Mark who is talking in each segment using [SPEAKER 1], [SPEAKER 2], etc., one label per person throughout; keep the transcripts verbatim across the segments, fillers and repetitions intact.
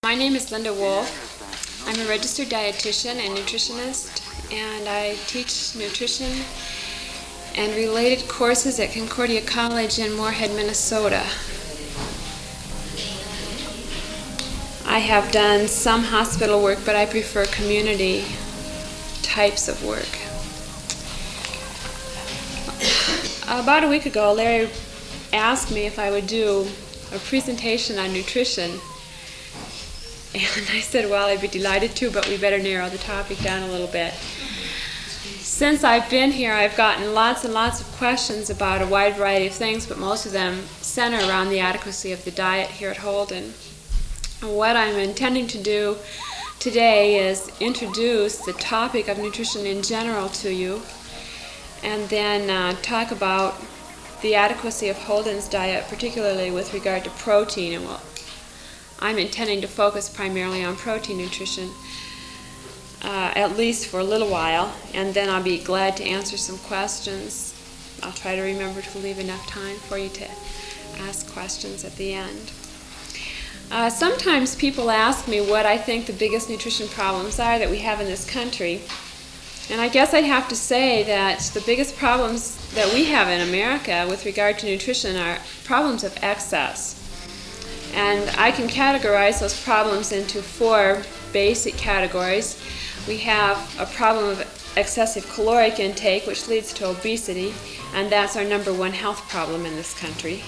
[SPEAKER 1] My name is Linda Wolf. I'm a registered dietitian and nutritionist, and I teach nutrition and related courses at Concordia College in Moorhead, Minnesota. I have done some hospital work, but I prefer community types of work. About a week ago, Larry asked me if I would do a presentation on nutrition. And I said, well, I'd be delighted to, but we better narrow the topic down a little bit. Since I've been here, I've gotten lots and lots of questions about a wide variety of things, but most of them center around the adequacy of the diet here at Holden. What I'm intending to do today is introduce the topic of nutrition in general to you, and then uh, talk about the adequacy of Holden's diet, particularly with regard to protein. And we'll I'm intending to focus primarily on protein nutrition, uh, at least for a little while, and then I'll be glad to answer some questions. I'll try to remember to leave enough time for you to ask questions at the end. Uh, sometimes people ask me what I think the biggest nutrition problems are that we have in this country, and I guess I'd have to say that the biggest problems that we have in America with regard to nutrition are problems of excess. And I can categorize those problems into four basic categories. We have a problem of excessive caloric intake, which leads to obesity, and that's our number one health problem in this country.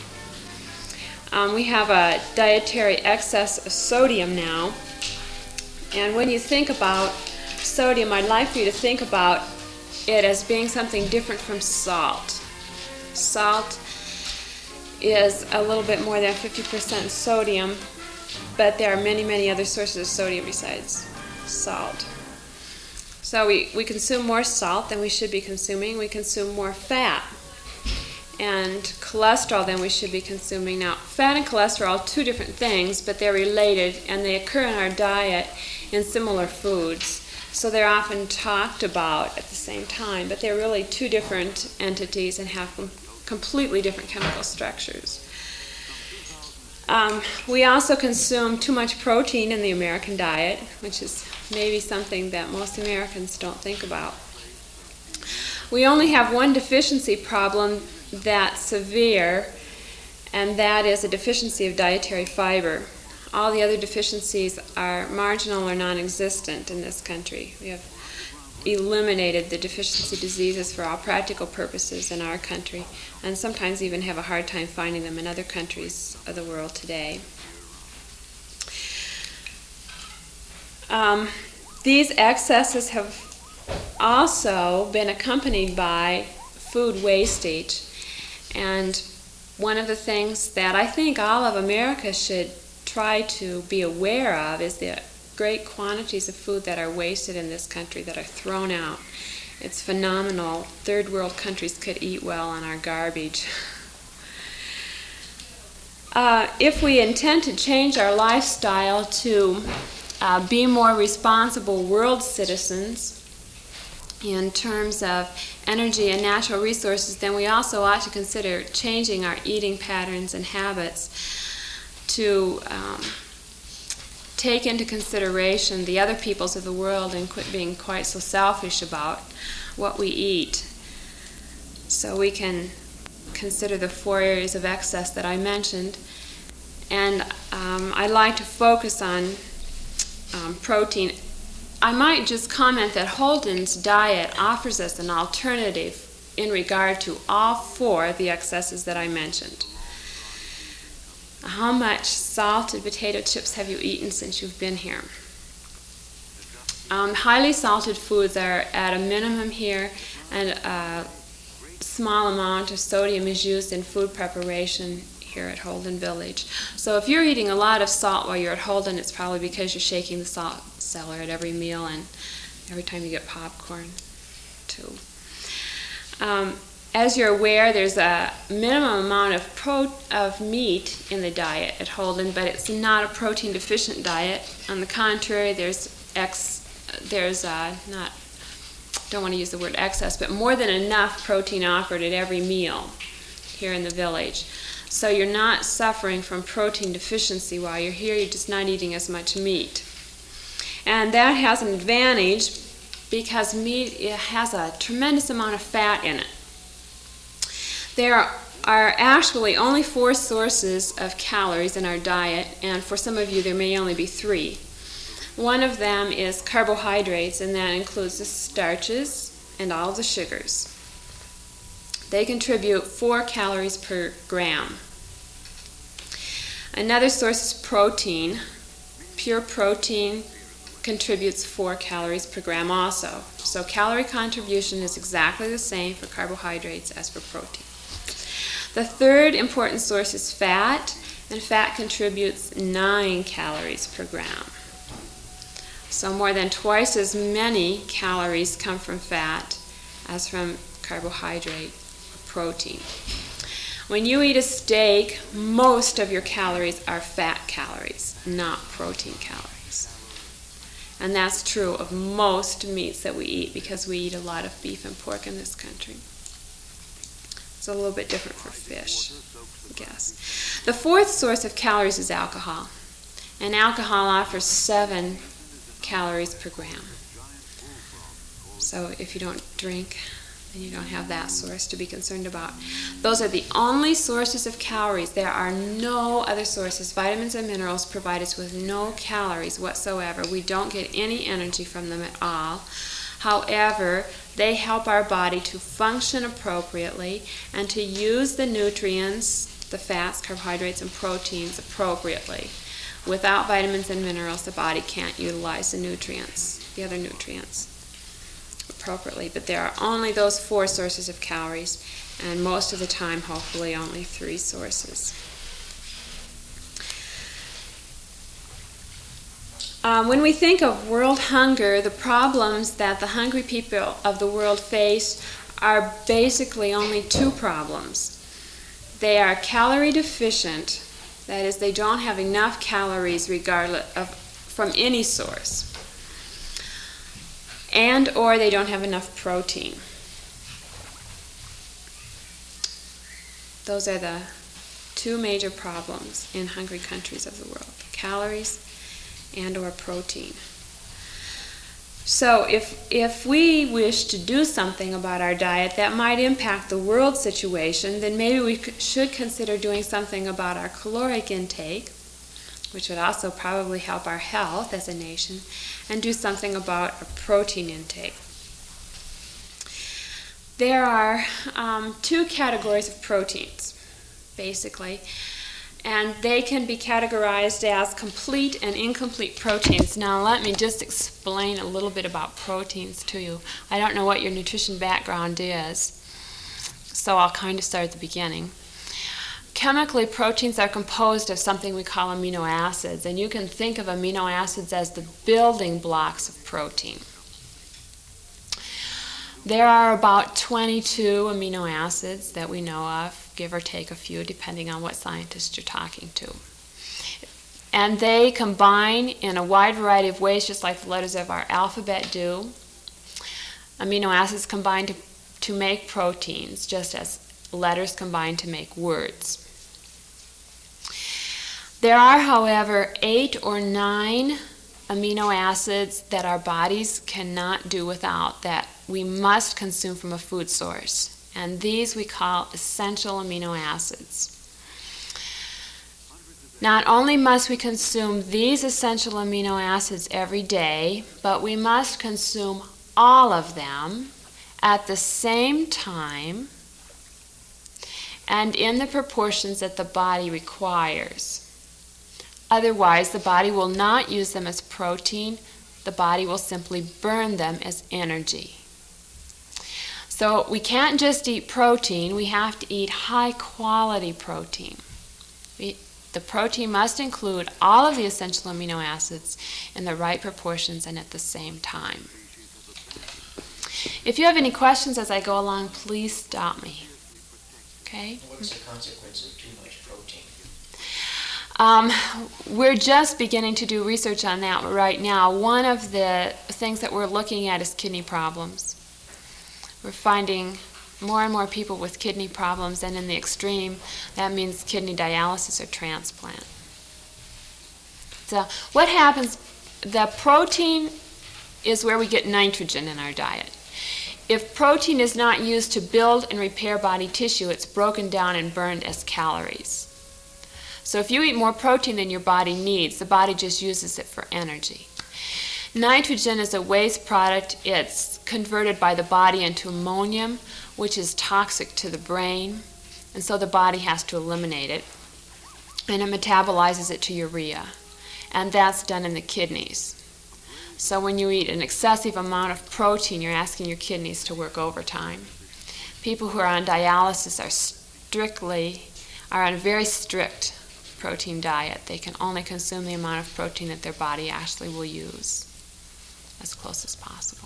[SPEAKER 1] Um, we have a dietary excess of sodium now, and when you think about sodium, I'd like for you to think about it as being something different from salt. Salt is a little bit more than fifty percent sodium, but there are many, many other sources of sodium besides salt. So we, we consume more salt than we should be consuming. We consume more fat and cholesterol than we should be consuming. Now, fat and cholesterol are two different things, but they're related, and they occur in our diet in similar foods. So they're often talked about at the same time, but they're really two different entities and have completely different chemical structures. Um, we also consume too much protein in the American diet, which is maybe something that most Americans don't think about. We only have one deficiency problem that's severe, and that is a deficiency of dietary fiber. All the other deficiencies are marginal or non-existent in this country. We have eliminated the deficiency diseases for all practical purposes in our country, and sometimes even have a hard time finding them in other countries of the world today. Um, these excesses have also been accompanied by food wastage, and one of the things that I think all of America should try to be aware of is the great quantities of food that are wasted in this country, that are thrown out. It's phenomenal. Third world countries could eat well on our garbage. Uh, if we intend to change our lifestyle to uh, be more responsible world citizens in terms of energy and natural resources, then we also ought to consider changing our eating patterns and habits to um, take into consideration the other peoples of the world and quit being quite so selfish about what we eat. So we can consider the four areas of excess that I mentioned. And um, I'd like to focus on um, protein. I might just comment that Holden's diet offers us an alternative in regard to all four of the excesses that I mentioned. How much salted potato chips have you eaten since you've been here? Um, highly salted foods are at a minimum here, and a small amount of sodium is used in food preparation here at Holden Village. So if you're eating a lot of salt while you're at Holden, it's probably because you're shaking the salt cellar at every meal and every time you get popcorn too. Um, As you're aware, there's a minimum amount of pro- of meat in the diet at Holden, but it's not a protein-deficient diet. On the contrary, there's ex, there's uh, not, don't want to use the word excess, but more than enough protein offered at every meal here in the village. So you're not suffering from protein deficiency while you're here, you're just not eating as much meat. And that has an advantage because meat, it has a tremendous amount of fat in it. There are actually only four sources of calories in our diet, and for some of you there may only be three. One of them is carbohydrates, and that includes the starches and all of the sugars. They contribute four calories per gram. Another source is protein. Pure protein contributes four calories per gram also. So calorie contribution is exactly the same for carbohydrates as for protein. The third important source is fat, and fat contributes nine calories per gram. So more than twice as many calories come from fat as from carbohydrate or protein. When you eat a steak, most of your calories are fat calories, not protein calories. And that's true of most meats that we eat because we eat a lot of beef and pork in this country. It's a little bit different for fish, I guess. The fourth source of calories is alcohol. And alcohol offers seven calories per gram. So if you don't drink, then you don't have that source to be concerned about. Those are the only sources of calories. There are no other sources. Vitamins and minerals provide us with no calories whatsoever. We don't get any energy from them at all. However, they help our body to function appropriately and to use the nutrients, the fats, carbohydrates, and proteins appropriately. Without vitamins and minerals, the body can't utilize the nutrients, the other nutrients, appropriately. But there are only those four sources of calories, and most of the time, hopefully, only three sources. Um, when we think of world hunger, the problems that the hungry people of the world face are basically only two problems. They are calorie deficient, that is, they don't have enough calories regardless of from any source, and or they don't have enough protein. Those are the two major problems in hungry countries of the world: calories and or protein. So if if we wish to do something about our diet that might impact the world situation, then maybe we should consider doing something about our caloric intake, which would also probably help our health as a nation, and do something about our protein intake. There are um, two categories of proteins, basically, and they can be categorized as complete and incomplete proteins. Now let me just explain a little bit about proteins to you. I don't know what your nutrition background is, so I'll kind of start at the beginning. Chemically, proteins are composed of something we call amino acids, and you can think of amino acids as the building blocks of protein. There are about twenty-two amino acids that we know of, give or take a few, depending on what scientist you're talking to. And they combine in a wide variety of ways, just like the letters of our alphabet do. Amino acids combine to, to make proteins, just as letters combine to make words. There are, however, eight or nine amino acids that our bodies cannot do without, that we must consume from a food source. And these we call essential amino acids. Not only must we consume these essential amino acids every day, but we must consume all of them at the same time and in the proportions that the body requires. Otherwise, the body will not use them as protein. The body will simply burn them as energy. So we can't just eat protein, we have to eat high-quality protein. We, the protein must include all of the essential amino acids in the right proportions and at the same time. If you have any questions as I go along, please stop me. Okay?
[SPEAKER 2] What's the consequence of too much protein?
[SPEAKER 1] Um, we're just beginning to do research on that right now. One of the things that we're looking at is kidney problems. We're finding more and more people with kidney problems, and in the extreme, that means kidney dialysis or transplant. So what happens, the protein is where we get nitrogen in our diet. If protein is not used to build and repair body tissue, it's broken down and burned as calories. So if you eat more protein than your body needs, the body just uses it for energy. Nitrogen is a waste product. It's converted by the body into ammonium, which is toxic to the brain, and so the body has to eliminate it, and it metabolizes it to urea, and that's done in the kidneys. So when you eat an excessive amount of protein, you're asking your kidneys to work overtime. People who are on dialysis are strictly, are on a very strict protein diet. They can only consume the amount of protein that their body actually will use, as close as possible.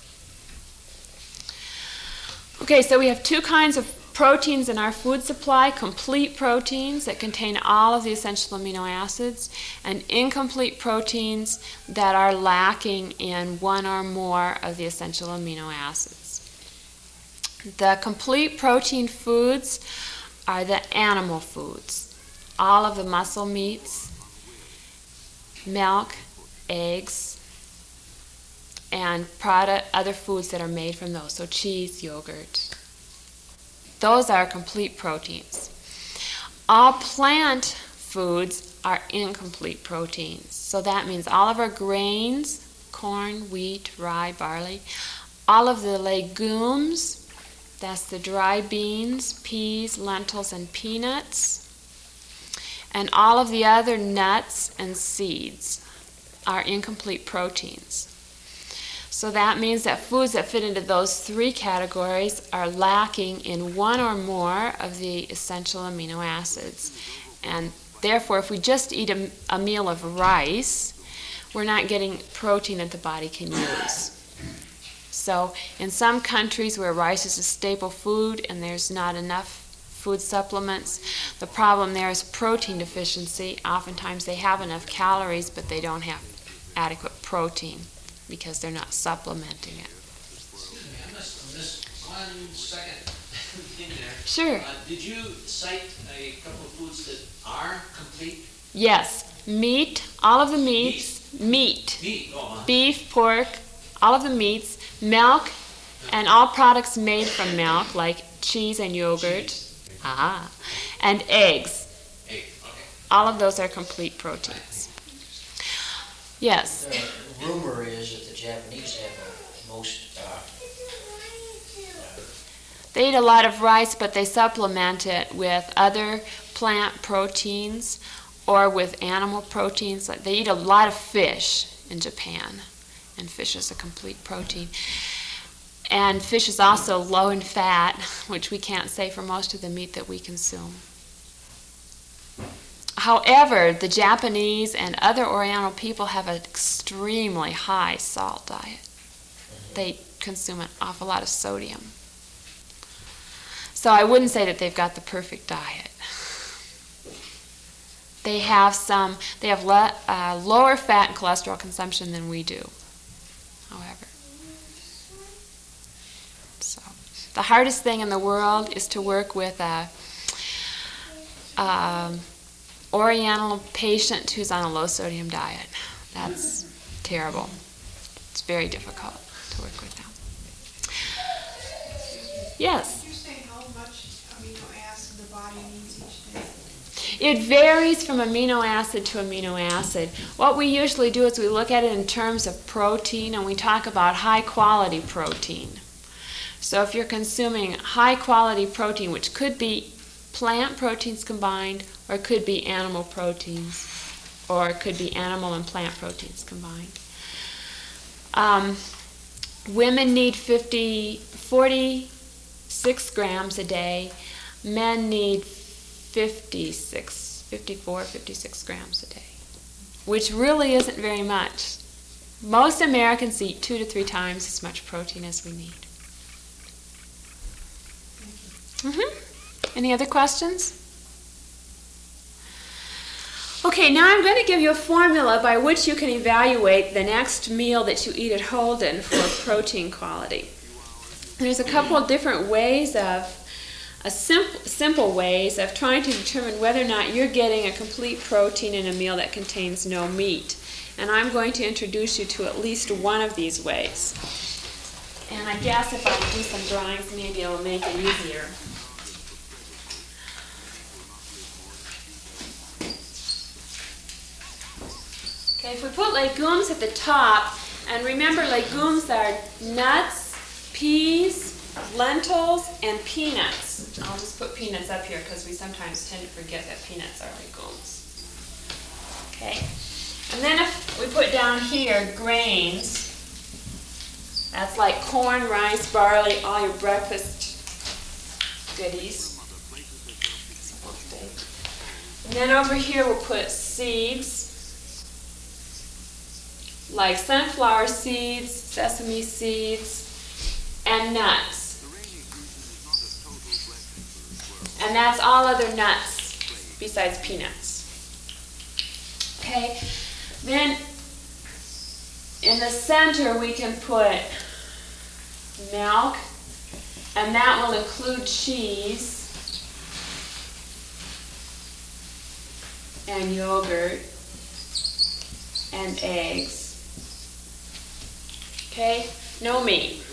[SPEAKER 1] Okay, so we have two kinds of proteins in our food supply: complete proteins that contain all of the essential amino acids, and incomplete proteins that are lacking in one or more of the essential amino acids. The complete protein foods are the animal foods. All of the muscle meats, milk, eggs, and product, other foods that are made from those, so cheese, yogurt. Those are complete proteins. All plant foods are incomplete proteins. So that means all of our grains, corn, wheat, rye, barley, all of the legumes, that's the dry beans, peas, lentils, and peanuts, and all of the other nuts and seeds are incomplete proteins. So that means that foods that fit into those three categories are lacking in one or more of the essential amino acids. And therefore, if we just eat a, a meal of rice, we're not getting protein that the body can use. So in some countries where rice is a staple food and there's not enough food supplements, the problem there is protein deficiency. Oftentimes they have enough calories, but they don't have adequate protein, because they're not supplementing it.
[SPEAKER 3] Excuse me, I missed, missed one second thing there.
[SPEAKER 1] Sure.
[SPEAKER 3] Uh, did you cite a couple of foods that are complete?
[SPEAKER 1] Yes. Meat, all of the meats, meat.
[SPEAKER 3] Meat, oh, uh,
[SPEAKER 1] Beef, pork, all of the meats, milk, and all products made from milk, like cheese and yogurt.
[SPEAKER 3] cheese.
[SPEAKER 1] Ah. And eggs.
[SPEAKER 3] Egg, okay.
[SPEAKER 1] All of those are complete proteins. Yes.
[SPEAKER 2] The rumor is that the Japanese have the most, uh,
[SPEAKER 1] They eat a lot of rice, but they supplement it with other plant proteins or with animal proteins. Like they eat a lot of fish in Japan, and fish is a complete protein. And fish is also low in fat, which we can't say for most of the meat that we consume. However, the Japanese and other Oriental people have an extremely high salt diet. They consume an awful lot of sodium. So I wouldn't say that they've got the perfect diet. They have some, they have le, uh, lower fat and cholesterol consumption than we do, however. So the hardest thing in the world is to work with a um, Oriental patient who's on a low sodium diet. That's terrible. It's very difficult to work with them. Yes?
[SPEAKER 4] Could you say how much amino acid the body needs each day?
[SPEAKER 1] It varies from amino acid to amino acid. What we usually do is we look at it in terms of protein, and we talk about high quality protein. So if you're consuming high quality protein, which could be plant proteins combined, or it could be animal proteins, or it could be animal and plant proteins combined. Um, women need fifty, forty-six grams a day. Men need fifty-six, fifty-four, fifty-six grams a day, which really isn't very much. Most Americans eat two to three times as much protein as we need. Mm-hmm. Any other questions? Okay, now I'm going to give you a formula by which you can evaluate the next meal that you eat at Holden for protein quality. There's a couple of different ways of, a simple, simple ways of trying to determine whether or not you're getting a complete protein in a meal that contains no meat. And I'm going to introduce you to at least one of these ways. And I guess if I do some drawings, maybe it'll make it easier. Okay, if we put legumes at the top, and remember legumes are nuts, peas, lentils, and peanuts. I'll just put peanuts up here because we sometimes tend to forget that peanuts are legumes. Okay, and then if we put down here grains, that's like corn, rice, barley, all your breakfast goodies. And then over here we'll put seeds, like sunflower seeds, sesame seeds, and nuts. And that's all other nuts besides peanuts. Okay, then in the center we can put milk, and that will include cheese and yogurt and eggs. Okay, no meat.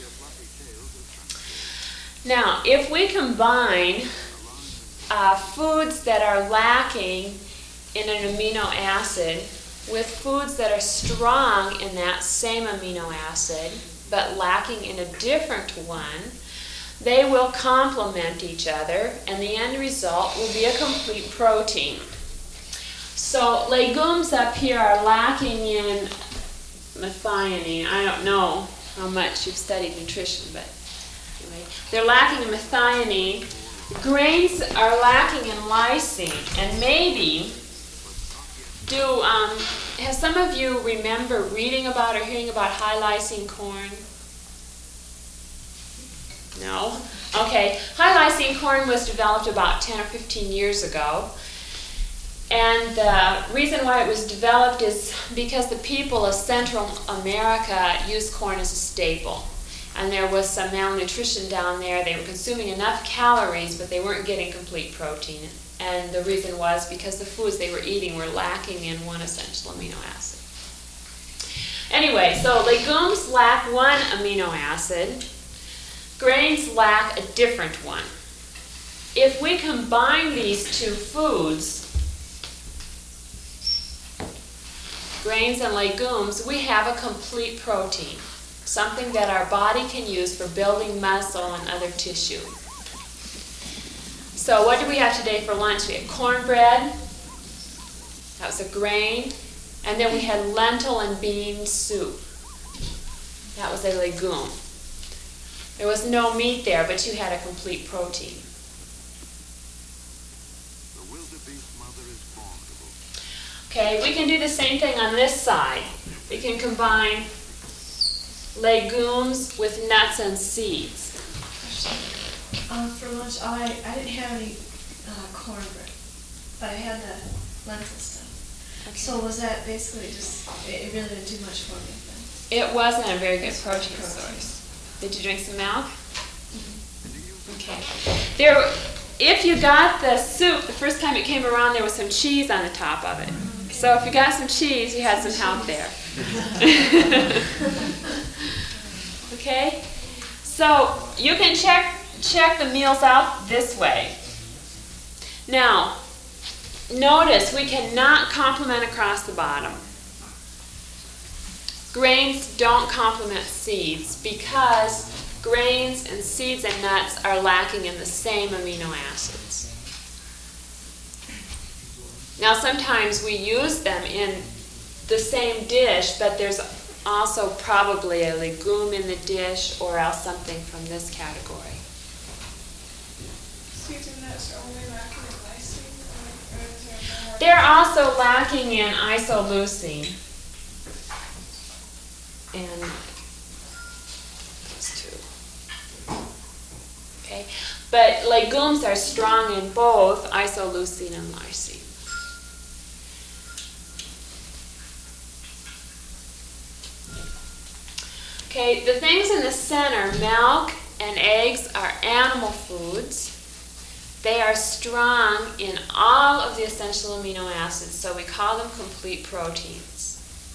[SPEAKER 1] Now, if we combine uh, foods that are lacking in an amino acid with foods that are strong in that same amino acid, but lacking in a different one, they will complement each other, and the end result will be a complete protein. So legumes up here are lacking in methionine. I don't know how much you've studied nutrition, but anyway, they're lacking in methionine. Grains are lacking in lysine, and maybe do um, have some of you remember reading about or hearing about high lysine corn? No? Okay, high lysine corn was developed about ten or fifteen years ago. And the reason why it was developed is because the people of Central America used corn as a staple. And there was some malnutrition down there. They were consuming enough calories, but they weren't getting complete protein. And the reason was because the foods they were eating were lacking in one essential amino acid. Anyway, so legumes lack one amino acid. Grains lack a different one. If we combine these two foods, grains and legumes, we have a complete protein, something that our body can use for building muscle and other tissue. So what do we have today for lunch? We had cornbread, that was a grain, and then we had lentil and bean soup. That was a legume. There was no meat there, but you had a complete protein. Okay, we can do the same thing on this side. We can combine legumes with nuts and seeds.
[SPEAKER 4] Um, for lunch, I, I didn't have any uh, cornbread, but I had the lentil stuff. Okay. So was that basically just, it, it really didn't do much for me then?
[SPEAKER 1] It wasn't a very good protein source. Did you drink some milk? Mm-hmm. Okay. There, if you got the soup, the first time it came around, there was some cheese on the top of it. Okay. So if you got some cheese, you had some help there. Okay? So you can check check the meals out this way. Now, notice we cannot complement across the bottom. Grains don't complement seeds because grains and seeds and nuts are lacking in the same amino acids. Now, sometimes we use them in the same dish, but there's also probably a legume in the dish or else something from this category.
[SPEAKER 4] Seeds and nuts are only lacking in lysine, or is there more?
[SPEAKER 1] They're also lacking in isoleucine. And those two. Okay, but legumes are strong in both isoleucine and lysine. Okay, the things in the center, milk and eggs are animal foods. They are strong in all of the essential amino acids, so we call them complete proteins.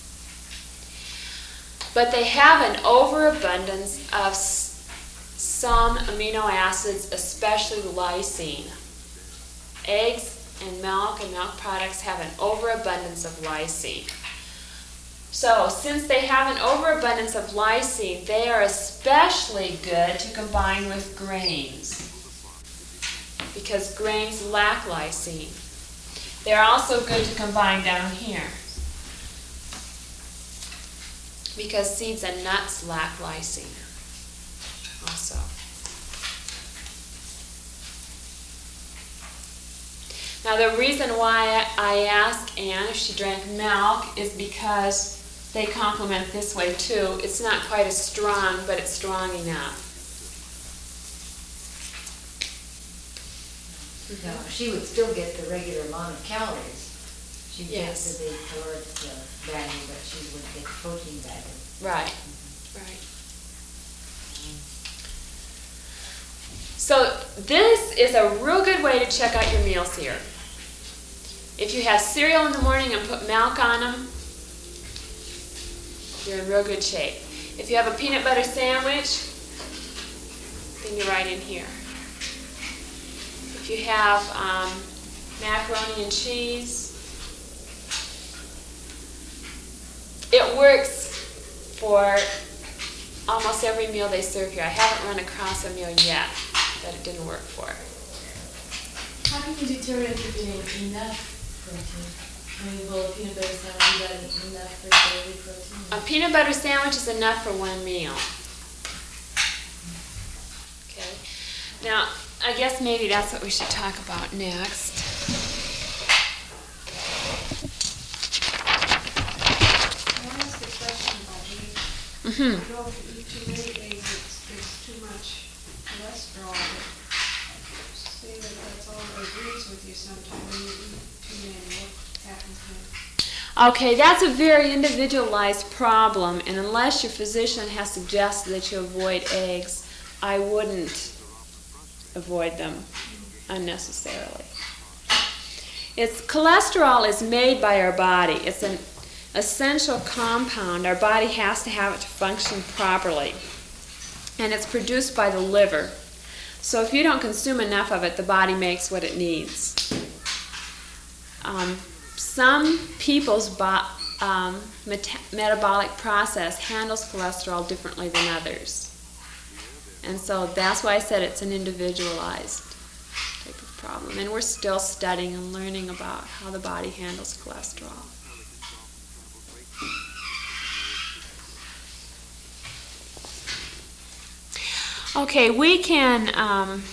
[SPEAKER 1] But they have an overabundance of s- some amino acids, especially lysine. Eggs and milk and milk products have an overabundance of lysine. So, since they have an overabundance of lysine, they are especially good to combine with grains, because grains lack lysine. They're also good to combine down here, because seeds and nuts lack lysine also. Now, the reason why I asked Anne if she drank milk is because they complement this way too. It's not quite as strong, but it's strong enough.
[SPEAKER 5] No, she would still get the regular amount of calories. She'd
[SPEAKER 1] Yes.
[SPEAKER 5] get the caloric uh, value, but she wouldn't get the protein value.
[SPEAKER 1] Right, right. So this is a real good way to check out your meals here. If you have cereal in the morning and put milk on them, you're in real good shape. If you have a peanut butter sandwich, then you're right in here. If you have um, macaroni and cheese, it works for almost every meal they serve here. I haven't run across a meal yet that it didn't work for.
[SPEAKER 4] How can you determine if you're getting enough protein? I mean, will a peanut butter sandwich be getting enough for daily protein?
[SPEAKER 1] A peanut butter sandwich is enough for one meal. Okay. Now, I guess maybe that's what we should talk about next.
[SPEAKER 6] Can I ask a question about eggs?
[SPEAKER 1] Mm-hmm.
[SPEAKER 6] You know, if you eat too many eggs, it's, there's too much cholesterol. But say that that's all that agrees with you sometimes when you eat too many. What happens then?
[SPEAKER 1] Okay, that's a very individualized problem, and unless your physician has suggested that you avoid eggs, I wouldn't avoid them unnecessarily. It's cholesterol is made by our body. It's an essential compound. Our body has to have it to function properly, and it's produced by the liver. So if you don't consume enough of it, the body makes what it needs. Um, some people's bo- um, meta- metabolic process handles cholesterol differently than others. And so that's why I said it's an individualized type of problem. And we're still studying and learning about how the body handles cholesterol. Okay, we can... Um,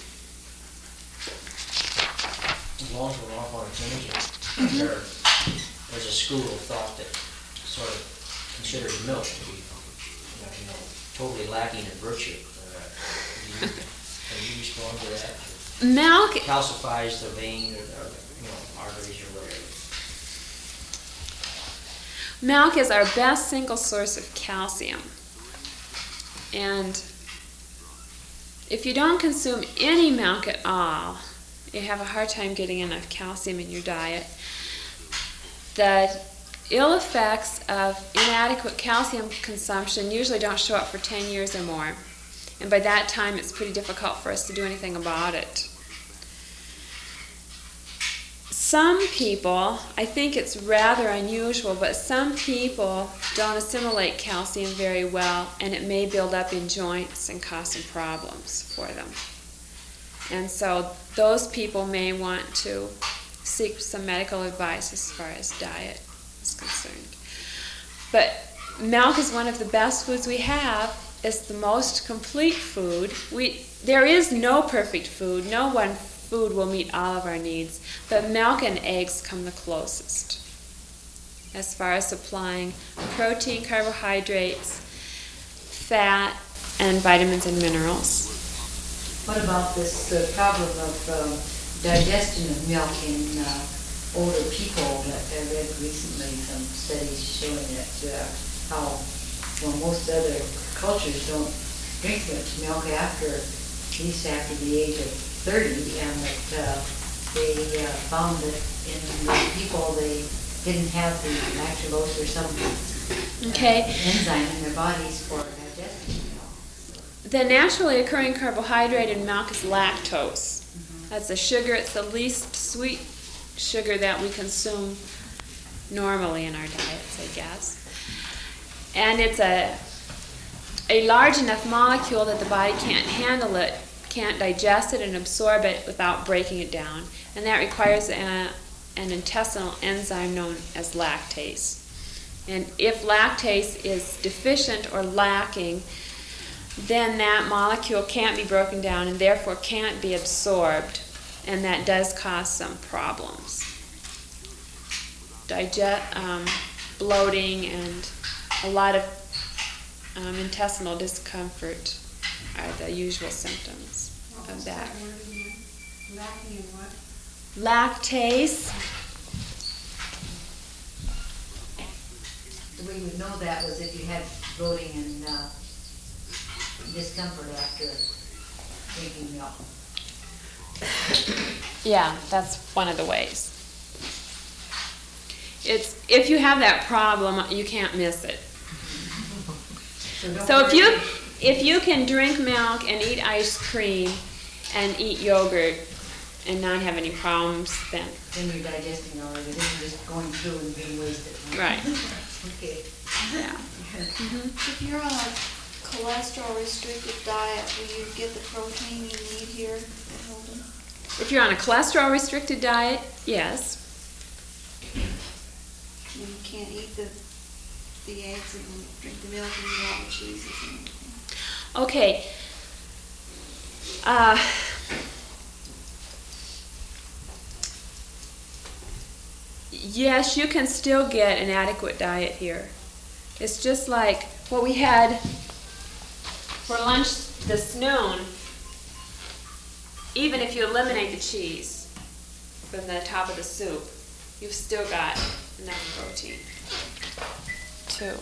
[SPEAKER 2] As long as we're off on a tangent, there, there's a school of thought that sort of considers milk to be, you know, totally lacking in virtue. Uh, do you, can you respond to that?
[SPEAKER 1] milk...
[SPEAKER 2] Calcifies the vein or, or you know, arteries or whatever.
[SPEAKER 1] Milk is our best single source of calcium. And if you don't consume any milk at all, you have a hard time getting enough calcium in your diet. The ill effects of inadequate calcium consumption usually don't show up for ten years or more. And by that time, it's pretty difficult for us to do anything about it. Some people, I think it's rather unusual, but some people don't assimilate calcium very well, and it may build up in joints and cause some problems for them. And so those people may want to seek some medical advice as far as diet is concerned. But milk is one of the best foods we have. It's the most complete food. We, there is no perfect food. No one food will meet all of our needs, but milk and eggs come the closest as far as supplying protein, carbohydrates, fat, and vitamins and minerals.
[SPEAKER 5] What about this uh, problem of um, digestion of milk in uh, older people? That I read recently some studies showing that uh, how well most other cultures don't drink much milk after, at least after the age of thirty, and that uh, they uh, found that in those people, they didn't have the lactulose or some
[SPEAKER 1] Okay.
[SPEAKER 5] uh, enzyme in their bodies for digesting milk.
[SPEAKER 1] The naturally occurring carbohydrate in milk is lactose. That's a sugar. It's the least sweet sugar that we consume normally in our diets, I guess. And it's a a large enough molecule that the body can't handle it, can't digest it and absorb it without breaking it down. And that requires a, an intestinal enzyme known as lactase. And if lactase is deficient or lacking, then that molecule can't be broken down and therefore can't be absorbed, and that does cause some problems. Digest, um, bloating, and a lot of um, intestinal discomfort are the usual symptoms
[SPEAKER 6] What
[SPEAKER 1] of
[SPEAKER 6] was
[SPEAKER 1] that.
[SPEAKER 6] word again? Lacking in what?
[SPEAKER 1] Lactase.
[SPEAKER 5] The way you would know that was if you had bloating and uh, discomfort after drinking milk.
[SPEAKER 1] Yeah, that's one of the ways. It's if you have that problem, you can't miss it.
[SPEAKER 5] don't
[SPEAKER 1] So if
[SPEAKER 5] worry.
[SPEAKER 1] you if you can drink milk and eat ice cream and eat yogurt and not have any problems, then
[SPEAKER 5] Then you're digesting already, then you're just going through and being wasted.
[SPEAKER 1] right.
[SPEAKER 5] Okay.
[SPEAKER 1] Yeah.
[SPEAKER 7] If you're on a cholesterol restricted diet, will you get the protein you need here at Holden?
[SPEAKER 1] If you're on a cholesterol restricted diet, yes.
[SPEAKER 7] You can't eat the the eggs and drink the milk and eat all the cheeses and everything.
[SPEAKER 1] Okay. Uh, yes, you can still get an adequate diet here. It's just like what we had for lunch this noon. Even if you eliminate the cheese from the top of the soup, you've still got enough protein too.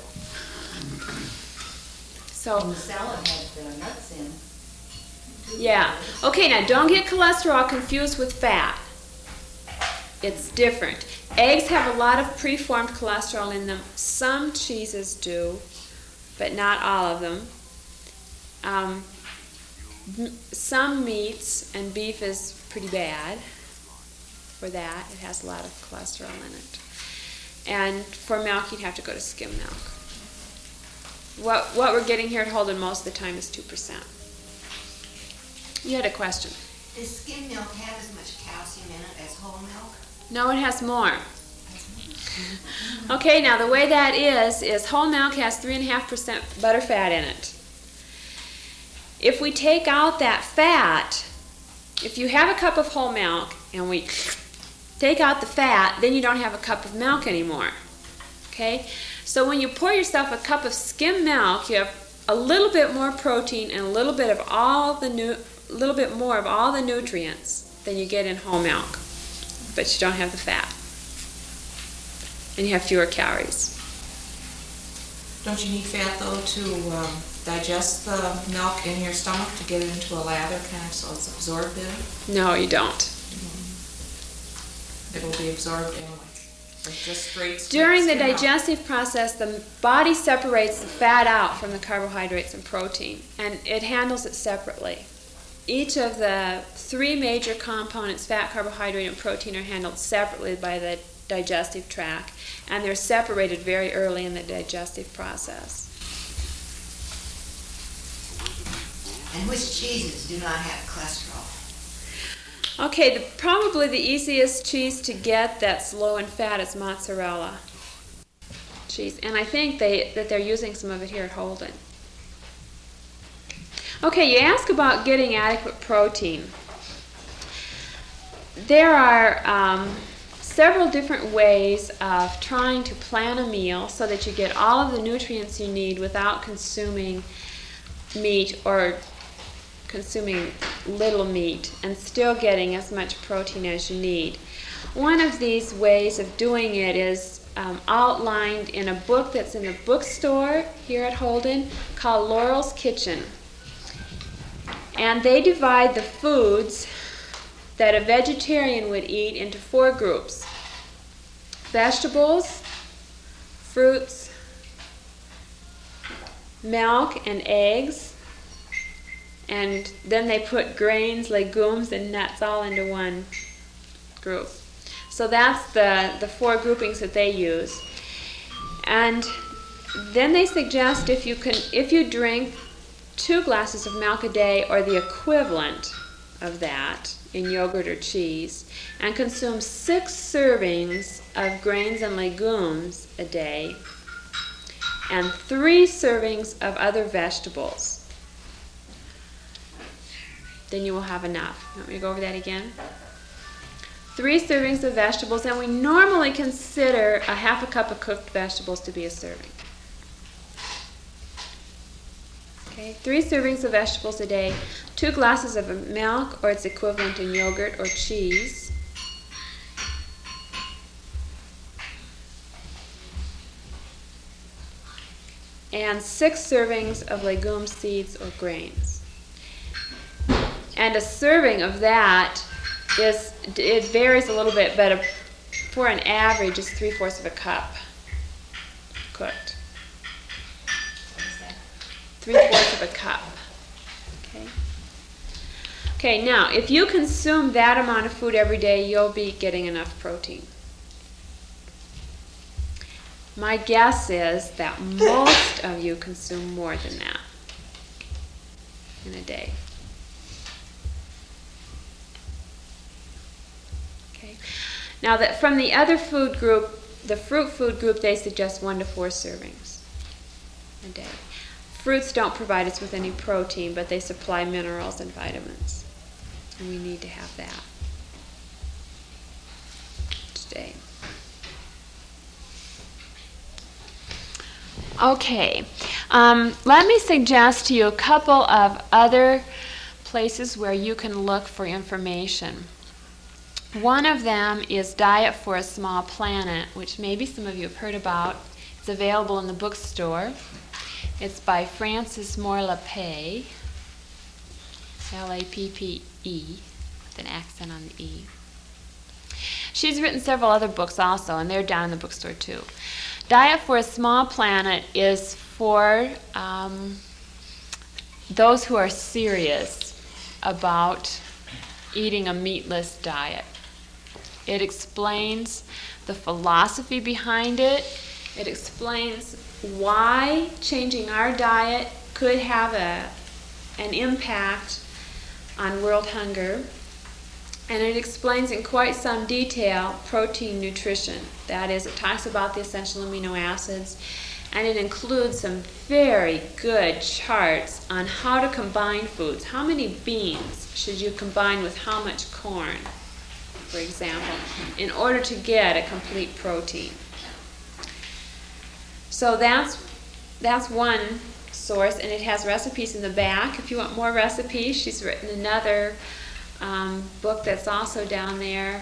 [SPEAKER 1] So
[SPEAKER 5] And the salad had uh, nuts in.
[SPEAKER 1] yeah. Okay, now don't get cholesterol confused with fat. It's different. Eggs have a lot of preformed cholesterol in them. Some cheeses do, but not all of them. Um, m- some meats, and beef is pretty bad for that. It has a lot of cholesterol in it. And for milk, you'd have to go to skim milk. What what we're getting here at Holden most of the time is two percent. You had a question.
[SPEAKER 8] Does skim milk have as much calcium in it as whole milk?
[SPEAKER 1] No, it has more. Okay, now the way that is, is whole milk has three point five percent butterfat in it. If we take out that fat, if you have a cup of whole milk and we take out the fat, then you don't have a cup of milk anymore. Okay? So when you pour yourself a cup of skim milk, you have a little bit more protein and a little bit of all the nu- little bit more of all the nutrients than you get in whole milk. But you don't have the fat. And you have fewer calories.
[SPEAKER 9] Don't you need fat though to um, digest the milk in your stomach to get it into a lather kind of so it's absorbed in?
[SPEAKER 1] No, you don't.
[SPEAKER 9] It will be absorbed anyway. Like just straight.
[SPEAKER 1] During the
[SPEAKER 9] skim milk.
[SPEAKER 1] digestive process, the body separates the fat out from the carbohydrates and protein, and it handles it separately. Each of the three major components, fat, carbohydrate, and protein, are handled separately by the digestive tract, and they're separated very early in the digestive process.
[SPEAKER 8] And which cheeses do not have cholesterol?
[SPEAKER 1] Okay, the, probably the easiest cheese to get that's low in fat is mozzarella cheese, and I think they that they're using some of it here at Holden. Okay, you ask about getting adequate protein. There are um, several different ways of trying to plan a meal so that you get all of the nutrients you need without consuming meat or consuming little meat and still getting as much protein as you need. One of these ways of doing it is um, outlined in a book that's in the bookstore here at Holden called Laurel's Kitchen. And they divide the foods that a vegetarian would eat into four groups: vegetables, fruits, milk, and eggs. And then they put grains, legumes, and nuts all into one group. So that's the, the four groupings that they use. And then they suggest if you can, if you drink two glasses of milk a day or the equivalent of that in yogurt or cheese, and consume six servings of grains and legumes a day, and three servings of other vegetables, then you will have enough. You want me to go over that again? Three servings of vegetables, and we normally consider a half a cup of cooked vegetables to be a serving. Okay, three servings of vegetables a day, two glasses of milk or its equivalent in yogurt or cheese, and six servings of legumes, seeds, or grains. And a serving of that is, it varies a little bit, but a, for an average is three-fourths of a cup cooked. Three-fourths of a cup. Okay. Okay, now, if you consume that amount of food every day, you'll be getting enough protein. My guess is that most of you consume more than that in a day. Okay. Now, that from the other food group, the fruit food group, they suggest one to four servings a day. Fruits don't provide us with any protein, but they supply minerals and vitamins, and we need to have that today. Okay, um, let me suggest to you a couple of other places where you can look for information. One of them is Diet for a Small Planet, which maybe some of you have heard about. It's available in the bookstore. It's by Frances Moore Lappé, L A P P E, with an accent on the E. She's written several other books also, and they're down in the bookstore too. Diet for a Small Planet is for um, those who are serious about eating a meatless diet. It explains the philosophy behind it. It explains why changing our diet could have a, an impact on world hunger. And it explains in quite some detail protein nutrition. That is, it talks about the essential amino acids, and it includes some very good charts on how to combine foods. How many beans should you combine with how much corn, for example, in order to get a complete protein? So that's that's one source, and it has recipes in the back. If you want more recipes, she's written another um, book that's also down there.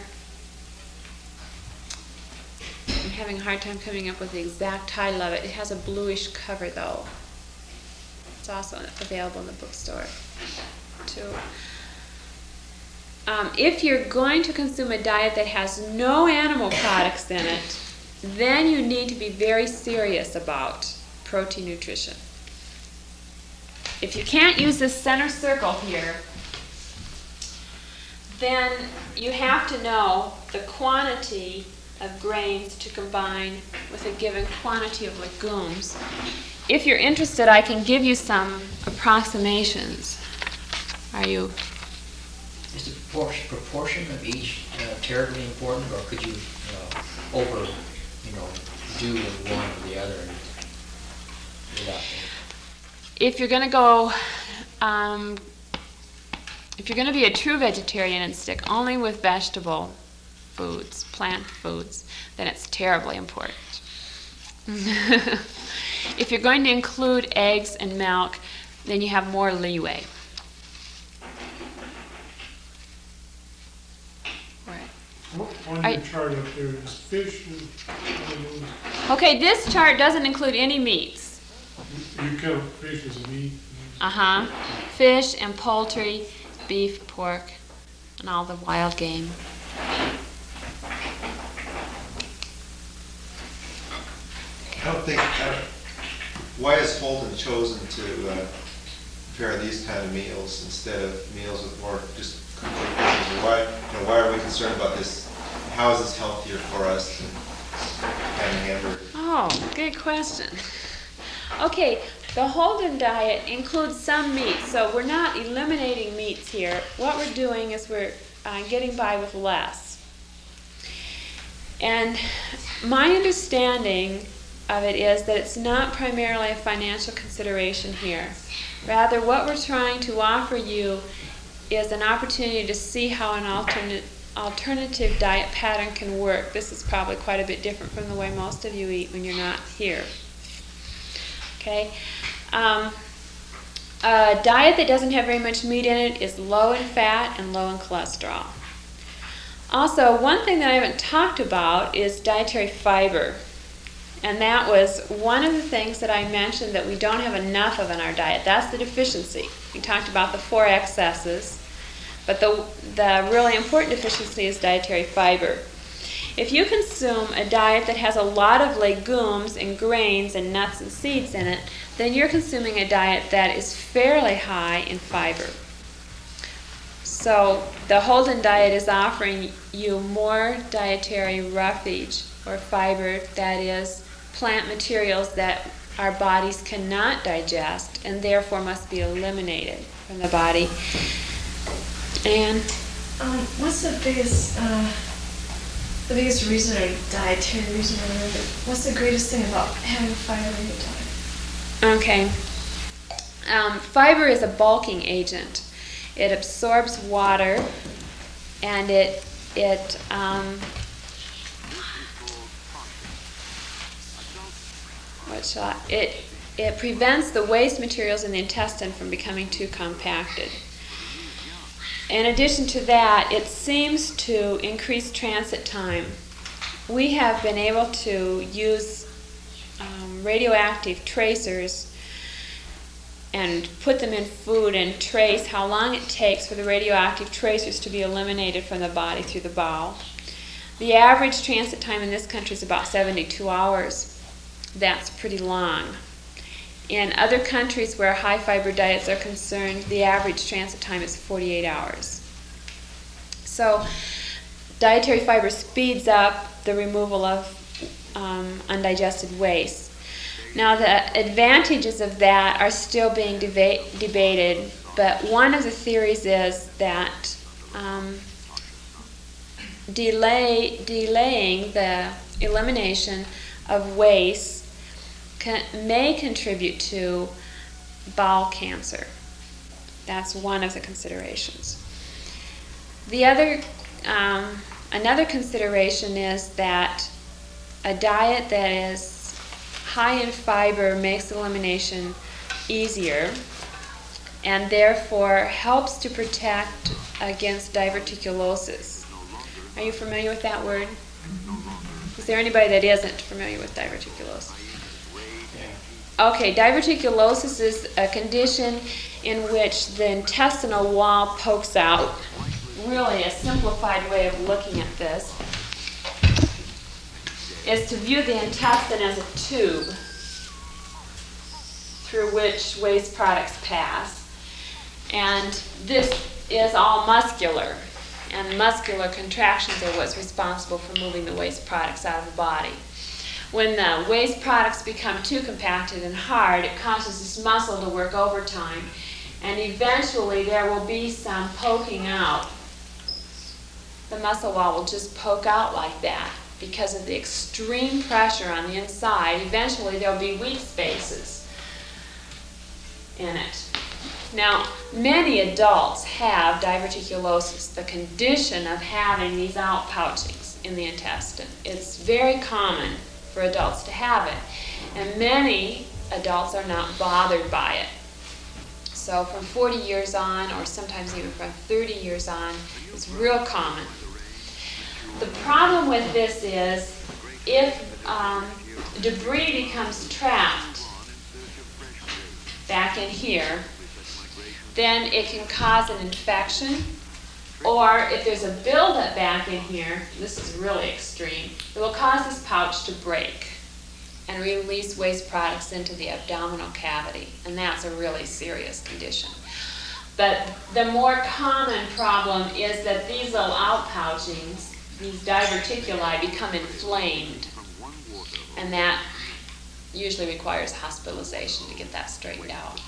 [SPEAKER 1] I'm having a hard time coming up with the exact title of it. It has a bluish cover, though. It's also available in the bookstore, too. Um, if you're going to consume a diet that has no animal products in it, then you need to be very serious about protein nutrition. If you can't use this center circle here, then you have to know the quantity of grains to combine with a given quantity of legumes. If you're interested, I can give you some approximations. Are you?
[SPEAKER 2] Is the proportion, proportion of each uh, terribly important, or could you uh, over, you know, do one or the other? Without
[SPEAKER 1] if you're going to go, um, if you're going to be a true vegetarian and stick only with vegetable foods, plant foods, then it's terribly important. If you're going to include eggs and milk, then you have more leeway.
[SPEAKER 10] On
[SPEAKER 1] I,
[SPEAKER 10] your chart up there is fish and
[SPEAKER 1] okay, this chart doesn't include any meats.
[SPEAKER 10] you count fish as a meat?
[SPEAKER 1] Uh-huh. Fish and poultry, beef, pork, and all the wild game.
[SPEAKER 11] I don't think, I don't, why has Holden chosen to uh, prepare these kind of meals instead of meals with more just complete veggies? Or why, you know, why are we concerned about this? How is this healthier for us than having hamburgers?
[SPEAKER 1] Oh, good question. Okay, the Holden diet includes some meat, so we're not eliminating meats here. What we're doing is we're uh, getting by with less. And my understanding of it is that it's not primarily a financial consideration here. Rather, what we're trying to offer you is an opportunity to see how an alternate alternative diet pattern can work. This is probably quite a bit different from the way most of you eat when you're not here. Okay, um, a diet that doesn't have very much meat in it is low in fat and low in cholesterol. Also, one thing that I haven't talked about is dietary fiber. And that was one of the things that I mentioned that we don't have enough of in our diet. That's the deficiency. We talked about the four excesses, but the, the really important deficiency is dietary fiber. If you consume a diet that has a lot of legumes and grains and nuts and seeds in it, then you're consuming a diet that is fairly high in fiber. So the Holden diet is offering you more dietary roughage or fiber, that is, plant materials that our bodies cannot digest and therefore must be eliminated from the body. And
[SPEAKER 4] Um, what's the biggest, uh, the biggest reason or dietary reason, or whatever, what's the greatest thing about having fiber in your diet?
[SPEAKER 1] okay, um, fiber is a bulking agent. It absorbs water, and it it um, what shall I, it it prevents the waste materials in the intestine from becoming too compacted. In addition to that, it seems to increase transit time. We have been able to use um, radioactive tracers and put them in food and trace how long it takes for the radioactive tracers to be eliminated from the body through the bowel. The average transit time in this country is about seventy-two hours. That's pretty long. In other countries where high fiber diets are concerned, the average transit time is forty-eight hours. So dietary fiber speeds up the removal of um, undigested waste. Now the advantages of that are still being deba- debated, but one of the theories is that um, delay, delaying the elimination of waste can, may contribute to bowel cancer. That's one of the considerations. The other, um, another consideration is that a diet that is high in fiber makes elimination easier and therefore helps to protect against diverticulosis. Are you familiar with that word? Is there anybody that isn't familiar with diverticulosis? Okay, diverticulosis is a condition in which the intestinal wall pokes out. Really, a simplified way of looking at this is to view the intestine as a tube through which waste products pass. And this is all muscular, and muscular contractions are what's responsible for moving the waste products out of the body. When the waste products become too compacted and hard, it causes this muscle to work overtime, and eventually there will be some poking out. The muscle wall will just poke out like that because of the extreme pressure on the inside. Eventually there'll be weak spaces in it. Now, many adults have diverticulosis, the condition of having these outpouchings in the intestine. It's very common for adults to have it, and many adults are not bothered by it. So from forty years on, or sometimes even from thirty years on, it's real common. The problem with this is if um, debris becomes trapped back in here, then it can cause an infection. Or if there's a buildup back in here, this is really extreme, it will cause this pouch to break and release waste products into the abdominal cavity, and that's a really serious condition. But the more common problem is that these little outpouchings, these diverticuli, become inflamed, and that usually requires hospitalization to get that straightened out.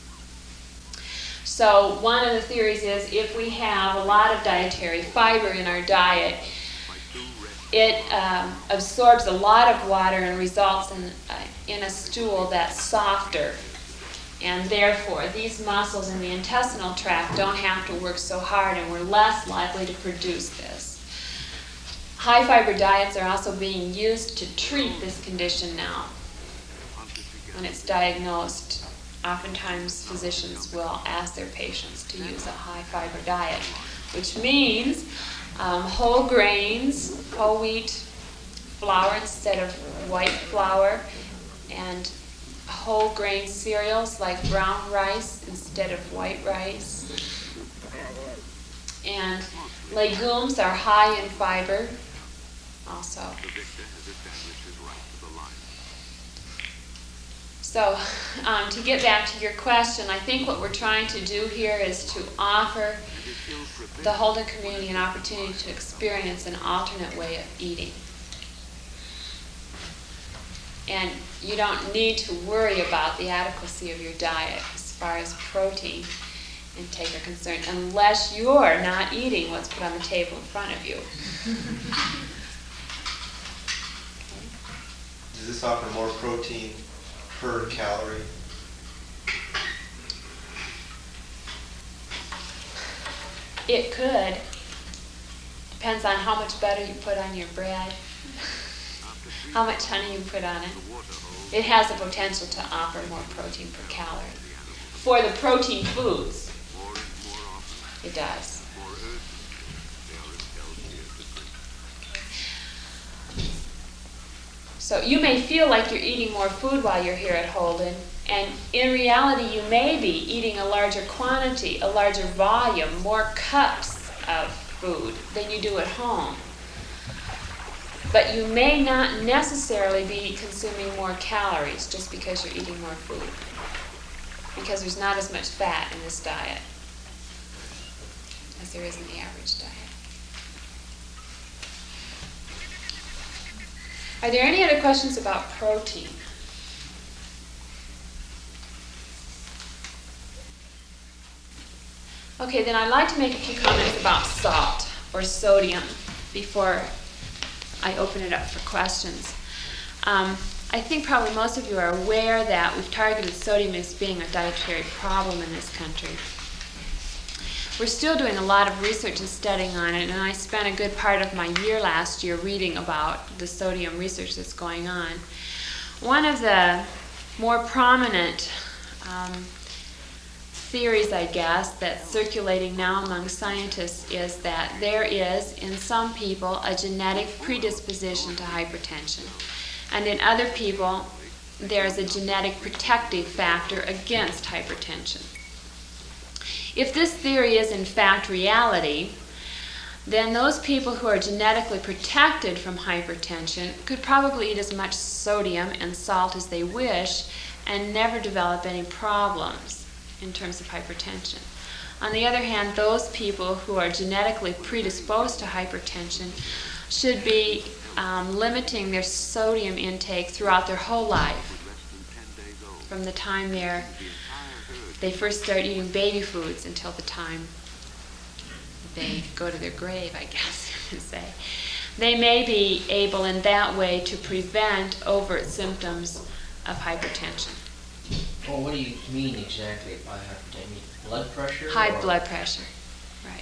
[SPEAKER 1] So one of the theories is if we have a lot of dietary fiber in our diet, it um, absorbs a lot of water and results in, uh, in a stool that's softer. And therefore, these muscles in the intestinal tract don't have to work so hard, and we're less likely to produce this. High fiber diets are also being used to treat this condition now. When it's diagnosed, oftentimes physicians will ask their patients to use a high fiber diet, which means um, whole grains, whole wheat flour instead of white flour, and whole grain cereals like brown rice instead of white rice. And legumes are high in fiber also. So um, to get back to your question, I think what we're trying to do here is to offer the Holden community an opportunity to experience an alternate way of eating. And you don't need to worry about the adequacy of your diet as far as protein intake are concerned, unless you're not eating what's put on the table in front of you.
[SPEAKER 11] Does this offer more protein per calorie?
[SPEAKER 1] It could. Depends on how much butter you put on your bread, how much honey you put on it. It has the potential to offer more protein per calorie. For the protein foods, it does. So you may feel like you're eating more food while you're here at Holden, and in reality you may be eating a larger quantity, a larger volume, more cups of food than you do at home. But you may not necessarily be consuming more calories just because you're eating more food, because there's not as much fat in this diet as there is in the average diet. Are there any other questions about protein? Okay, then I'd like to make a few comments about salt or sodium before I open it up for questions. Um, I think probably most of you are aware that we've targeted sodium as being a dietary problem in this country. We're still doing a lot of research and studying on it, and I spent a good part of my year last year reading about the sodium research that's going on. One of the more prominent um, theories, I guess, that's circulating now among scientists is that there is, in some people, a genetic predisposition to hypertension. And in other people, there's a genetic protective factor against hypertension. If this theory is in fact reality, then those people who are genetically protected from hypertension could probably eat as much sodium and salt as they wish and never develop any problems in terms of hypertension. On the other hand, those people who are genetically predisposed to hypertension should be um, limiting their sodium intake throughout their whole life, from the time they're they first start eating baby foods until the time they go to their grave, I guess you could say. They may be able in that way to prevent overt symptoms of hypertension.
[SPEAKER 2] Well, what do you mean exactly by hypertension? Blood pressure?
[SPEAKER 1] High
[SPEAKER 2] or-
[SPEAKER 1] blood pressure, right.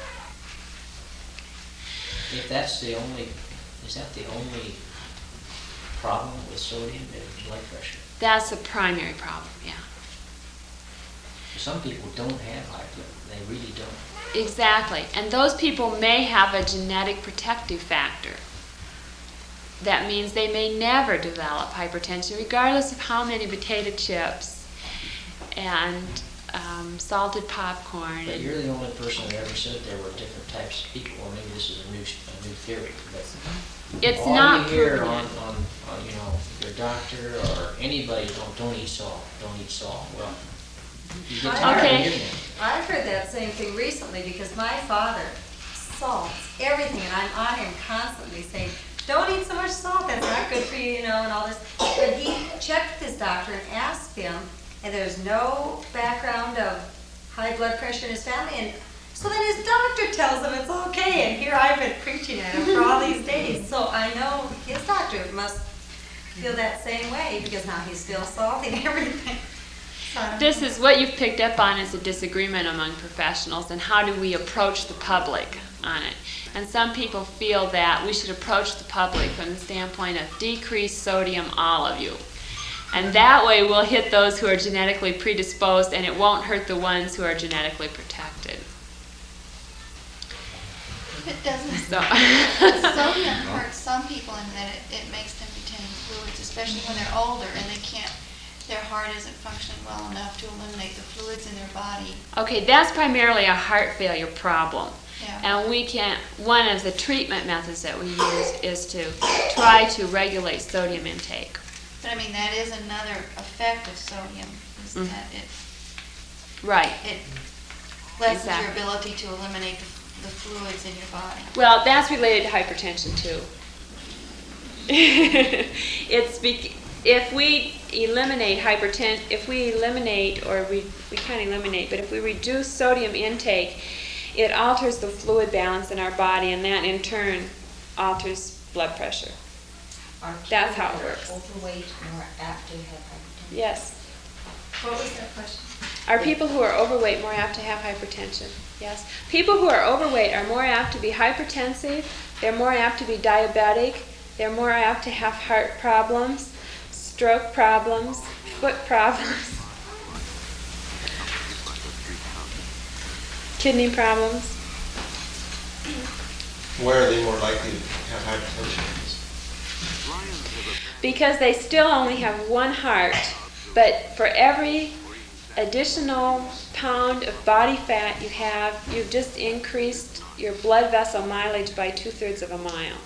[SPEAKER 2] If that's the only, is that the only problem with sodium, is blood pressure?
[SPEAKER 1] That's the primary problem, yeah.
[SPEAKER 2] Some people don't have high blood, they really don't.
[SPEAKER 1] Exactly. And those people may have a genetic protective factor. That means they may never develop hypertension, regardless of how many potato chips and um, salted popcorn.
[SPEAKER 2] But
[SPEAKER 1] and-
[SPEAKER 2] you're the only person that ever said there were different types of people, or maybe this is a new, a new theory, but
[SPEAKER 1] It's
[SPEAKER 2] all
[SPEAKER 1] not
[SPEAKER 2] you hear
[SPEAKER 1] proven
[SPEAKER 2] on,
[SPEAKER 1] yet.
[SPEAKER 2] on, on, you know, your doctor or anybody, don't, don't eat salt, don't eat salt, well, you get tired of
[SPEAKER 1] Okay.
[SPEAKER 2] hearing that.
[SPEAKER 12] I've heard that same thing recently because my father salts everything, and I'm on him constantly saying, don't eat so much salt, that's not good for you, you know, and all this. But he checked with his doctor and asked him, and there's no background of high blood pressure in his family, and so then his doctor tells him it's okay, and here I've been preaching at him for all these days. So I know his doctor must feel that same way because now he's still salting everything. So I don't
[SPEAKER 1] This
[SPEAKER 12] know.
[SPEAKER 1] is what you've picked up on is a disagreement among professionals and how do we approach the public on it. And some people feel that we should approach the public from the standpoint of decrease sodium, all of you. And that way we'll hit those who are genetically predisposed and it won't hurt the ones who are genetically protected.
[SPEAKER 7] It doesn't.
[SPEAKER 1] So
[SPEAKER 7] Sodium hurts some people in that it, it makes them retain fluids, especially when they're older and they can't, their heart isn't functioning well enough to eliminate the fluids in their body.
[SPEAKER 1] Okay, that's primarily a heart failure problem.
[SPEAKER 7] Yeah.
[SPEAKER 1] And we can, one of the treatment methods that we use is to try to regulate sodium intake.
[SPEAKER 7] But I mean, that is another effect of sodium, is
[SPEAKER 1] Mm.
[SPEAKER 7] that it,
[SPEAKER 1] Right.
[SPEAKER 7] it lessens
[SPEAKER 1] Exactly.
[SPEAKER 7] your ability to eliminate the, the fluids in your body.
[SPEAKER 1] Well, that's related to hypertension too. It's bec- if we eliminate hypertension, if we eliminate, or we, we can't eliminate, but if we reduce sodium intake, it alters the fluid balance in our body, and that in turn alters blood pressure.
[SPEAKER 5] Are
[SPEAKER 1] That's
[SPEAKER 5] people
[SPEAKER 1] how it
[SPEAKER 5] that are
[SPEAKER 1] works.
[SPEAKER 5] overweight more apt to have hypertension?
[SPEAKER 1] Yes.
[SPEAKER 4] What was that question?
[SPEAKER 1] Are people who are overweight more apt to have hypertension? Yes. People who are overweight are more apt to be hypertensive, they're more apt to be diabetic, they're more apt to have heart problems, stroke problems, foot problems, kidney problems.
[SPEAKER 11] Why are they more likely to have hypertension?
[SPEAKER 1] Because they still only have one heart, but for every additional pound of body fat you have, you've just increased your blood vessel mileage by two-thirds of a mile.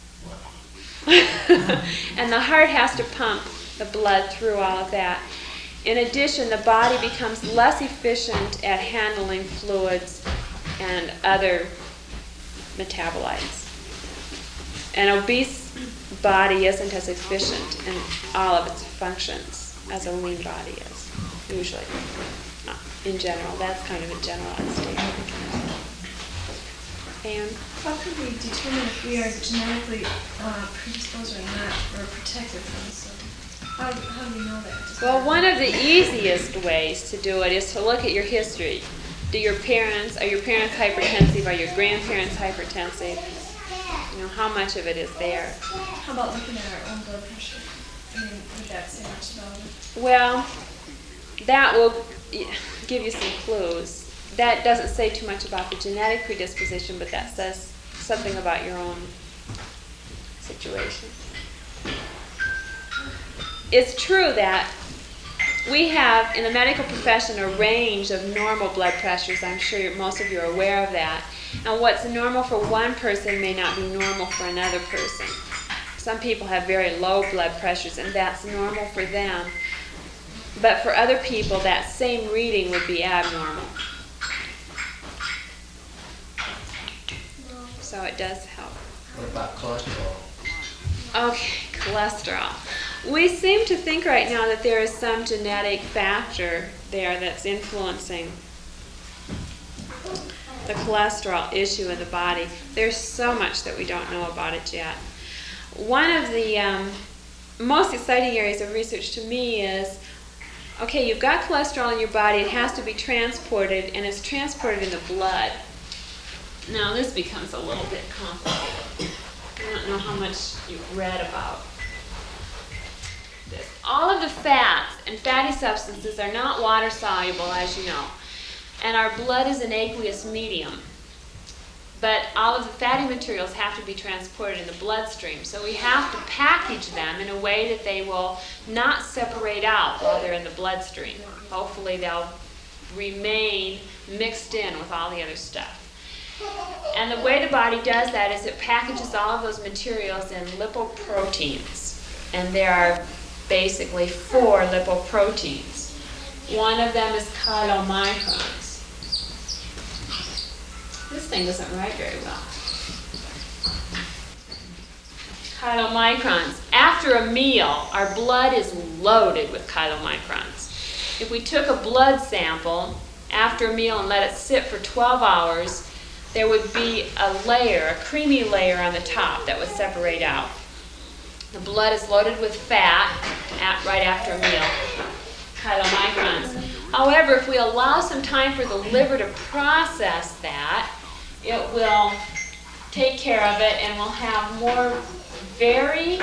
[SPEAKER 1] And the heart has to pump the blood through all of that. In addition, the body becomes less efficient at handling fluids and other metabolites. An obese body isn't as efficient in all of its functions as a lean body is, usually. Uh, In general, that's kind of a generalized statement. And
[SPEAKER 4] How can we determine if we are genetically uh, predisposed or not, or protected from sodium? How, how do you know that? Just
[SPEAKER 1] well,
[SPEAKER 4] by-
[SPEAKER 1] one of the easiest ways to do it is to look at your history. Do your parents, are your parents hypertensive? Are your grandparents hypertensive? You know, how much of it is there?
[SPEAKER 4] How about looking at our own blood pressure? I mean, would that say much about it?
[SPEAKER 1] Well, that will y- give you some clues. That doesn't say too much about the genetic predisposition, but that says something about your own situation. It's true that we have, in the medical profession, a range of normal blood pressures. I'm sure most of you are aware of that. And what's normal for one person may not be normal for another person. Some people have very low blood pressures, and that's normal for them. But for other people, that same reading would be abnormal. So it does help.
[SPEAKER 2] What about cholesterol?
[SPEAKER 1] Okay, cholesterol. We seem to think right now that there is some genetic factor there that's influencing the cholesterol issue in the body. There's so much that we don't know about it yet. One of the um, most exciting areas of research to me is, okay, you've got cholesterol in your body, it has to be transported, and it's transported in the blood. Now this becomes a little bit complicated. I don't know how much you've read about this. All of the fats and fatty substances are not water soluble, as you know, and our blood is an aqueous medium. But all of the fatty materials have to be transported in the bloodstream, so we have to package them in a way that they will not separate out while they're in the bloodstream. Hopefully they'll remain mixed in with all the other stuff. And the way the body does that is it packages all of those materials in lipoproteins. And there are basically four lipoproteins. One of them is chylomicrons. This thing doesn't write very well. Chylomicrons. After a meal, our blood is loaded with chylomicrons. If we took a blood sample after a meal and let it sit for twelve hours, there would be a layer, a creamy layer on the top that would separate out. The blood is loaded with fat at, right after a meal, chylomicrons. However, if we allow some time for the liver to process that, it will take care of it and will have more very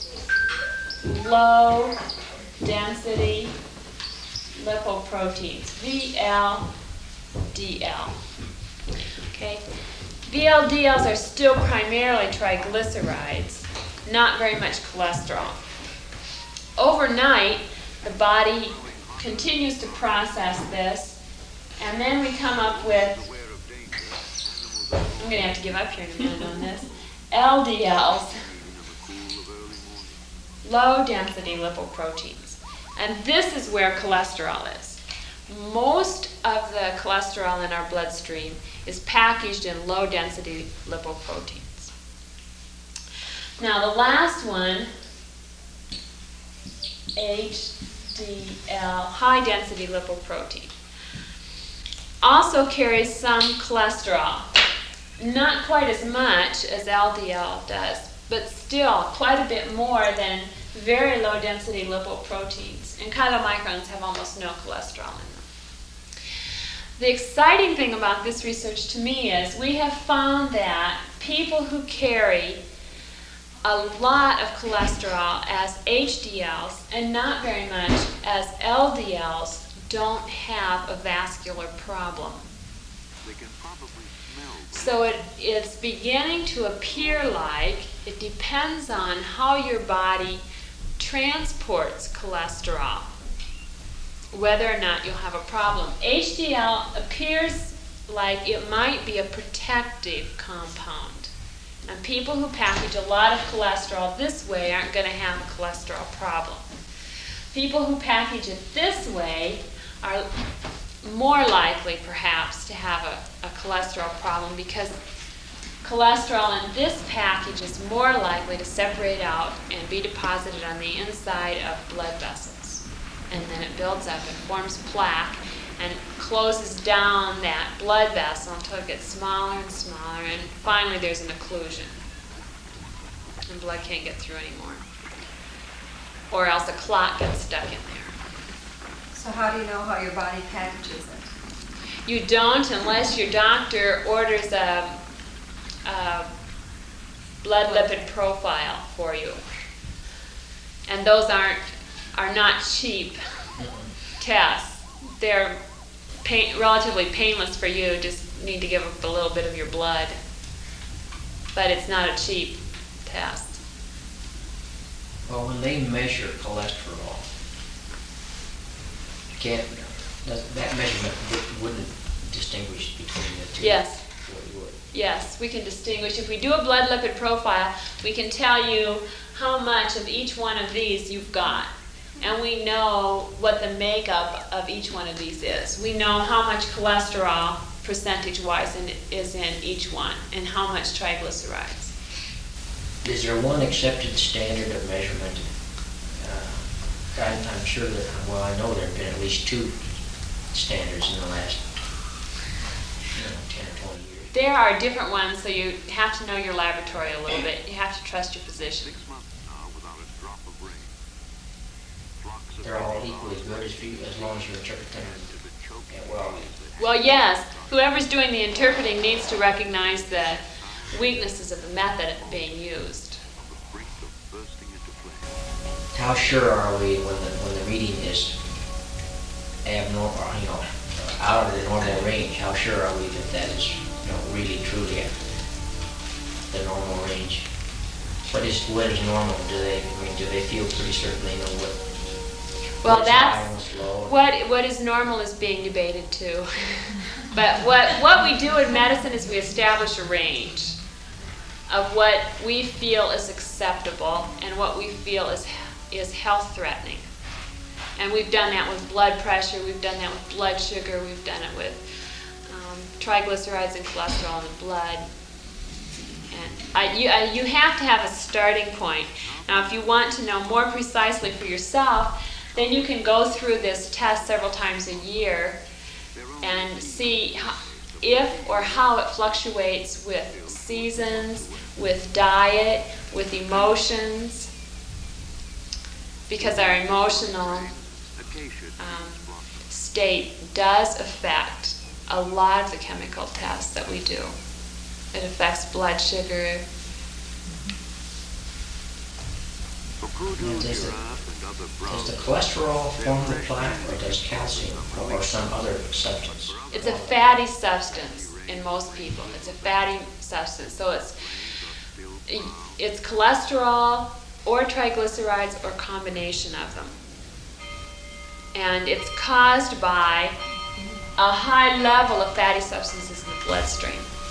[SPEAKER 1] low density lipoproteins, V L D L. Okay. V L D Ls are still primarily triglycerides, not very much cholesterol. Overnight, the body continues to process this, and then we come up with, I'm going to have to give up here in a minute on this, L D Ls, low density lipoproteins. And this is where cholesterol is. Most of the cholesterol in our bloodstream is packaged in low density lipoproteins. Now the last one, H D L, high density lipoprotein, also carries some cholesterol. Not quite as much as L D L does, but still quite a bit more than very low density lipoproteins. And chylomicrons have almost no cholesterol in them. The exciting thing about this research to me is we have found that people who carry a lot of cholesterol as H D Ls and not very much as L D Ls don't have a vascular problem. So it, it's beginning to appear like it depends on how your body transports cholesterol, whether or not you'll have a problem. H D L appears like it might be a protective compound. And people who package a lot of cholesterol this way aren't going to have a cholesterol problem. People who package it this way are more likely, perhaps, to have a, a cholesterol problem because cholesterol in this package is more likely to separate out and be deposited on the inside of blood vessels. And then it builds up and forms plaque and closes down that blood vessel until it gets smaller and smaller, and finally there's an occlusion. And blood can't get through anymore. Or else a clot gets stuck in there.
[SPEAKER 12] So how do you know how your body packages it?
[SPEAKER 1] You don't unless your doctor orders a, a blood lipid profile for you. And those aren't are not cheap tests. They're pain, relatively painless for you. Just need to give up a little bit of your blood. But it's not a cheap test.
[SPEAKER 2] Well, when they measure cholesterol, can't, does, that measurement would- wouldn't distinguish between the two?
[SPEAKER 1] Yes.
[SPEAKER 2] Well, it would.
[SPEAKER 1] Yes, we can distinguish. If we do a blood lipid profile, we can tell you how much of each one of these you've got. And we know what the makeup of each one of these is. We know how much cholesterol percentage-wise in, is in each one and how much triglycerides.
[SPEAKER 2] Is there one accepted standard of measurement? Uh, I'm, I'm sure that, well, I know there have been at least two standards in the last, you know, ten or twenty years.
[SPEAKER 1] There are different ones, so you have to know your laboratory a little bit. You have to trust your physician.
[SPEAKER 2] They're all equally as good as you, as long as you interpret them yeah, well.
[SPEAKER 1] Well, yes, whoever's doing the interpreting needs to recognize the weaknesses of the method being used.
[SPEAKER 2] How sure are we when the, when the reading is abnormal, or, you know, out of the normal range? How sure are we that that is, you know, really truly the normal range? What is what is normal? Do they I mean do they feel pretty certain they know what?
[SPEAKER 1] Well,
[SPEAKER 2] what's
[SPEAKER 1] that's
[SPEAKER 2] high and what's low?
[SPEAKER 1] what what is normal is being debated too. But what what we do in medicine is we establish a range of what we feel is acceptable and what we feel is is health threatening. And we've done that with blood pressure, we've done that with blood sugar, we've done it with um, triglycerides and cholesterol in the blood. And I, you, I, you have to have a starting point. Now, if you want to know more precisely for yourself, then you can go through this test several times a year and see how, if or how it fluctuates with seasons, with diet, with emotions, because our emotional um, state does affect a lot of the chemical tests that we do. It affects blood sugar.
[SPEAKER 2] And does, it, does the cholesterol form the plaque, or does calcium, or, or some other substance?
[SPEAKER 1] It's a fatty substance in most people. It's a fatty substance. So it's it's cholesterol or triglycerides or combination of them. And it's caused by a high level of fatty substances in the bloodstream.